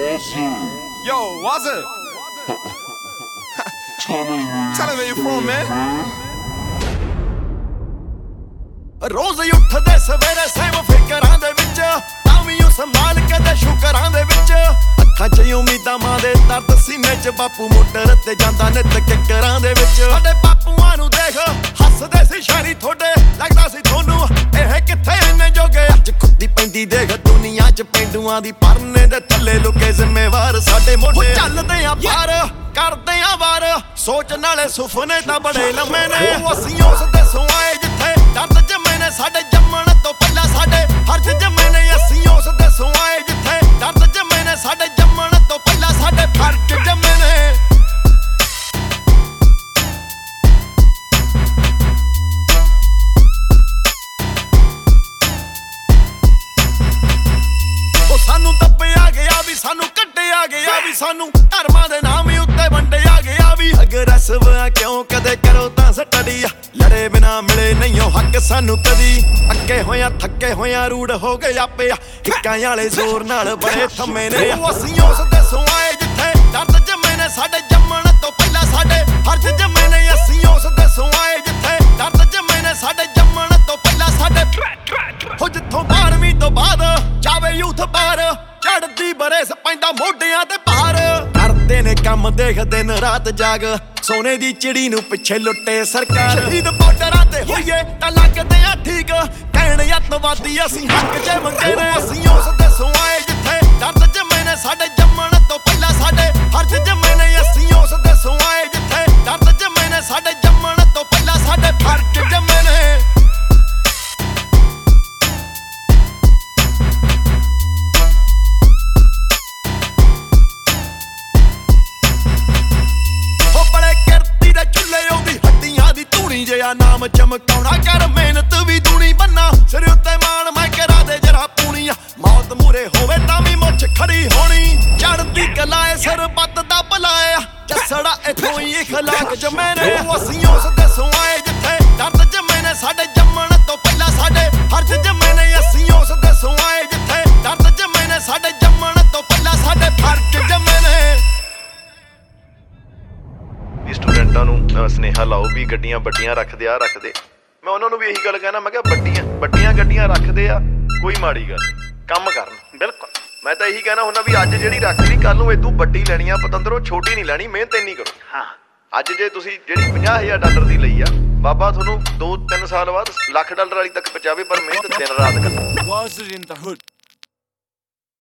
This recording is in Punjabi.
Yo, what's it? Tell me where you from, man. ਰੋਜ਼ ਉੱਠਦੇ ਸਵੇਰੇ ਸੇਮ ਫਿਕਰਾਂ ਦੇ ਵਿੱਚ ਤਾਂ ਵੀ ਉਹ ਸੰਭਾਲ ਕੇ ਤੇ ਸ਼ੁਕਰਾਂ ਦੇ ਵਿੱਚ ਅੱਖਾਂ 'ਚ ਉਮੀਦਾਂ ਮਾਂ ਦੇ ਦਰਦ ਸੀਨੇ 'ਚ ਬਾਪੂ ਮੋਟਰ ਤੇ ਜਾਂਦਾ ਨਿੱਤ ਕਿੱਕਰਾਂ ਦੇ ਵਿੱਚ ਸਾਡੇ ਬਾਪੂਆਂ ਨੂੰ ਦੇਖ ਹੱਸਦੇ ਸੀ ਸ਼ਾਇਰੀ ਥੋੜੇ ਲੱਗਦਾ ਸੀ ਤੁਹਾਨੂੰ ਇਹ ਕਿੱਥੇ ਇੰਨੇ ਜੋਗੇ ਅੱਜ ਖੁੱਦੀ ਪੈਂਦੀ ਦੇਖ ਦੁਨੀਆ 'ਚ ਪਿੰਡੂਆਂ ਦੀ ਪਰਨੇ ਦੇ ਥੱਲੇ ਲੁਕੇ ਜ਼ਿੰਮੇਵਾਰ ਸਾਡੇ ਮੋਢੇ ਚੱਲਦੇ ਆ ਪਾਰ ਕਰਦੇ ਆ ਵਾਰ ਸੋਚ ਨਾਲੇ ਸੁਪਨੇ ਤਾਂ ਬੜੇ ਲੰਮੇ ਨੇ ਅਸੀਂ ਉਸ ਦੇਸੋਂ ਆਏ ਜਿੱਥੇ ਦਰਦ ਜੰਮੇ ਨੇ ਸਾਡੇ ਜੰਮਣ ਤੋਂ ਪਹਿਲਾਂ ਸਾਡੇ ਹਰਜ ਜੰਮੇ ਨੇ ਅਸੀਂ ਉਸ ਦੇਸੋਂ ਆਏ ਜਿੱਥੇ ਦਰਦ ਜੰਮੇ ਨੇ ਸਾਡੇ ਜੰਮਣ ਤੋਂ ਪਹਿਲਾਂ ਸਾਡੇ ਫਰਜ਼ ਜੰਮੇ ਨੇ ਉਹ ਸਾਨੂੰ ਦੱਬਿਆ ਗਿਆ ਵੀ ਸਾਨੂੰ ਕੱਢਿਆ ਗਿਆ ਵੀ ਸਾਨੂੰ ਧਰਮਾਂ ਦੇ ਨਾਮ ਹੀ ਉੱਤੇ ਵੰਡਿਆ ਗਿਆ ਵੀ ਅਗਰੈਸਿਵ ਆ ਕਿਉਂ ਕਦੇ ਕਰੋ ਤਾਂ ਸਟੱਡੀ ਲੜੇ ਬਿਨਾ ਮਿਲੇ ਨਹੀਂ ਉਹ ਹੱਕ ਸਾਨੂੰ ਕਦੀ ਅੱਕੇ ਹੋਇਆ ਥੱਕੇ ਹੋਇਆ ਰੂੜ ਹੋ ਗਏ ਆਪੇ ਹਿੱਕਾਂ ਵਾਲੇ ਜ਼ੋਰ ਨਾਲ ਬੜੇ ਥੰਮੇ ਨੇ ਅਸੀਂ ਉਸ ਦੇਸੋਂ ਆਏ ਜਿੱਥੇ ਦਰਦ ਜੰਮੇ ਨੇ ਸਾਡੇ ਜੰਮਣ ਤੋਂ ਪਹਿਲਾਂ ਸਾਡੇ ਹਰਜ ਜੰਮੇ ਨੇ ਅਸੀਂ ਉਸ ਦੇਸੋਂ ਆਏ ਜਿੱਥੇ ਦਰਦ ਜੰਮੇ ਨੇ ਸਾਡੇ ਜੰਮਣ ਤੋਂ ਪਹਿਲਾਂ ਸਾਡੇ ਹੋ ਜਿੱਥੋਂ 12ਵੀਂ ਤੋਂ ਬਾਅਦ ਜਾਵੇ ਯੂਥ ਬਾਹਰ ਚੜਦੀ ਬਰੇਸ ਪੈਂਦਾ ਮੋਢਿਆਂ ਤੇ ਭਾਰ ਕਰਦੇ ਨੇ ਕੰਮ ਦੇਖ ਦਿਨ ਰਾਤ ਜਾਗ ਸੋਨੇ ਦੀ ਚਿੜੀ ਨੂੰ ਪਿੱਛੇ ਲੁੱਟੇ ਸਰਕਾਰ ਸ਼ਹੀਦ ਬਾਰਡਰਾਂ ਤੇ ਹੋਈਏ ਤਾਂ ਲੱਗਦੇ ਆ ਠੀਕ ਕਹਿਣ ਅੱਤਵਾਦੀ ਅਸੀਂ ਹੱਕ ਜੇ ਮੰਗੇ ਨੇ ਅਸੀਂ ਉਸ ਦੇਸੋਂ ਆਏ ਜਿੱਥੇ ਦਰਦ ਜੰਮੇ ਨੇ ਸਾਡੇ ਜੰਮਣ ਤੋਂ ਪਹਿਲਾਂ ਸਾਡੇ ਹਰਜ ਜੰਮੇ ਨੇ ਅਸੀਂ ਉਸ ਦੇਸੋਂ ਆਏ ਜਿੱਥੇ ਦਰਦ ਜੰਮੇ ਨੇ ਸਾਡੇ ਜੰਮਣ ਤੋਂ ਪਹਿਲਾਂ ਸਾਡੇ ਫਰਜ਼ ਜੰਮੇ ਨੇ ਜਿਹਾ ਨਾਮ ਚਮਕਾਉਣਾ ਕਰ ਮਿਹਨਤ ਵੀ ਦੂਣੀ ਬੰਨਾ ਸਿਰ ਉੱਤੇ ਮਾਣ ਮੈਂ ਕਰਾ ਦੇ ਜਰਾ ਪੂਣੀ ਮੌਤ ਮੂਰੇ ਹੋਵੇ ਤਾਂ ਵੀ ਮੁੱਛ ਖੜੀ ਹੋਣੀ ਚੜਦੀ ਕਲਾਏ ਸਰਬੱਤ ਦਾ ਭਲਾਇਆ ਜੱਸੜਾ ਇਥੋਂ ਹੀ ਇਖਲਾਕ ਜੰਮੇ ਨੇ ਅਸੀਂ ਉਸ ਦੇਸੋਂ ਆਏ ਜਿੱਥੇ ਦਰਦ ਜੰਮੇ ਨੇ ਸਾਡੇ ਜੰਮਣ ਤੋਂ ਪਹਿਲਾਂ ਸਾਡੇ ਹਰਜ ਜੰਮੇ ਨੇ ਅਸੀਂ ਉਸ ਦੇਸੋਂ ਆਏ ਜਿੱਥੇ ਦਰਦ ਜੰਮੇ ਨੇ ਸਾਡੇ ਜੰਮਣ ਤੋਂ ਪਹਿਲਾਂ ਸਾਡੇ ਫਰਜ਼ ਜੰਮੇ ਨੇ ਸਟੂਡੈਂਟਾਂ ਨੂੰ ਸੁਨੇਹਾ ਲਾਓ ਵੀ ਗੱਡੀਆਂ ਵੱਡੀਆਂ ਰੱਖਦੇ ਆ ਰੱਖਦੇ ਮੈਂ ਉਹਨਾਂ ਨੂੰ ਵੀ ਇਹੀ ਗੱਲ ਕਹਿਣਾ ਮੈਂ ਕਿਹਾ ਵੱਡੀਆਂ ਗੱਡੀਆਂ ਰੱਖਦੇ ਆ ਕੋਈ ਮਾੜੀ ਗੱਲ ਕੰਮ ਕਰਨ ਬਿਲਕੁਲ ਮੈਂ ਤਾਂ ਇਹੀ ਕਹਿਣਾ ਹੁੰਦਾ ਵੀ ਅੱਜ ਜਿਹੜੀ ਰੱਖ ਲਈ ਕੱਲ ਨੂੰ ਇਦੋਂ ਵੱਡੀ ਲੈਣੀ ਆ ਪਤੰਦਰੋਂ ਛੋਟੀ ਨਹੀਂ ਲੈਣੀ ਮਿਹਨਤ ਇੰਨੀ ਕਰੋ ਹਾਂ ਅੱਜ ਜੇ ਤੁਸੀਂ ਜਿਹੜੀ $50,000 ਦੀ ਲਈ ਆ ਬਾਬਾ ਤੁਹਾਨੂੰ 2-3 ਸਾਲ ਬਾਅਦ $1,00,000 ਵਾਲੀ ਤੱਕ ਪਹੁੰਚਾਵੇ ਪਰ ਮਿਹਨਤ ਦਿਨ ਰਾਤ ਕਰੋ